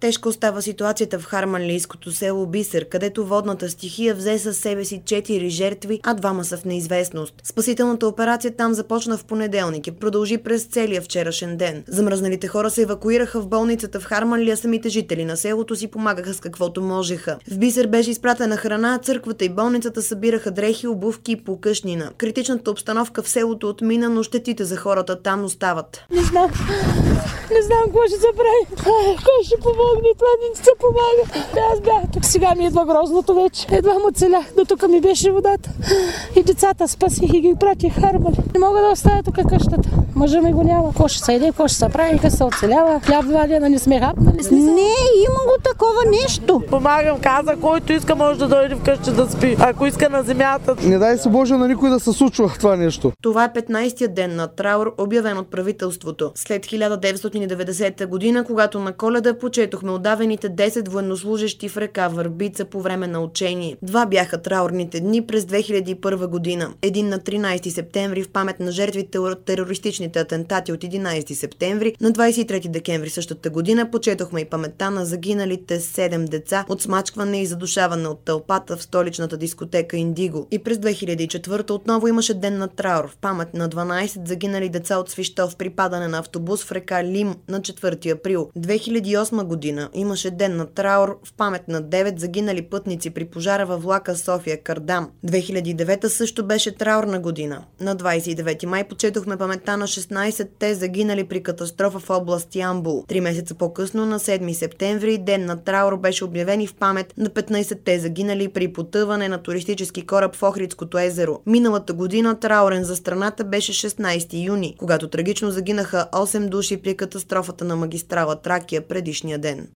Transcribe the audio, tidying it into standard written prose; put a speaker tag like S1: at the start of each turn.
S1: Тежко остава ситуацията в харманлийското село Бисер, където водната стихия взе със себе си 4 жертви, а 2 са в неизвестност. Спасителната операция там започна в понеделник и продължи през целия вчерашен ден. Замръзналите хора се евакуираха в болницата в Харманли, а самите жители на селото си помагаха с каквото можеха. В Бисер беше изпратена храна, църквата и болницата събираха дрехи, обувки и покъшнина. Критичната обстановка в селото отмина, но щетите за хората там остават.
S2: Не знам какво ще се прави. Кой ще помогне? Това не се помага. Аз бях тук. Сега ми идва грозното вече. Едва му целях. До тук ми беше водата. И децата спасих и ги пратих в Харманли. Не мога да оставя тук къщата. Мъжа ми го няма. Какво ще се иде, какво ще се прави, къде се оцелява. Хляб 2 дена не сме хапнали.
S3: Не, има го такова нещо.
S4: Помагам, каза, който иска може да дойде вкъщи да спи. Ако иска на земята.
S5: Не дай се Боже на никой да се случва това нещо.
S1: Това е 15-тият ден на траур, обявен от правителството. След 1990 година, когато на Коледа почетохме удавените 10 военнослужещи в река Върбица по време на учение. 2 бяха траурните дни през 2001 година. Един на 13 септември в памет на жертвите от терористичните атентати от 11 септември. На 23 декември същата година почетохме и паметта на загиналите 7 деца от смачкване и задушаване от тълпата в столичната дискотека Индиго. И през 2004 отново имаше ден на траур в памет на 12 загинали деца от Свищов при падане на автобус в река Лим на 4 април. 2008 година имаше ден на траур в памет на 9 загинали пътници при пожара във влака София-Кардам. 2009 също беше траурна година. На 29 май почетохме паметта на 16-те загинали при катастрофа в област Ямбол. 3 месеца по-късно, на 7 септември, ден на траур беше обявен и в памет на 15-те загинали при потъване на туристически кораб в Охридското езеро. Миналата година траурен за страната беше 16 юни, когато трагично загинаха 8 души при катастрофата на магистрала Тракия предишния ден.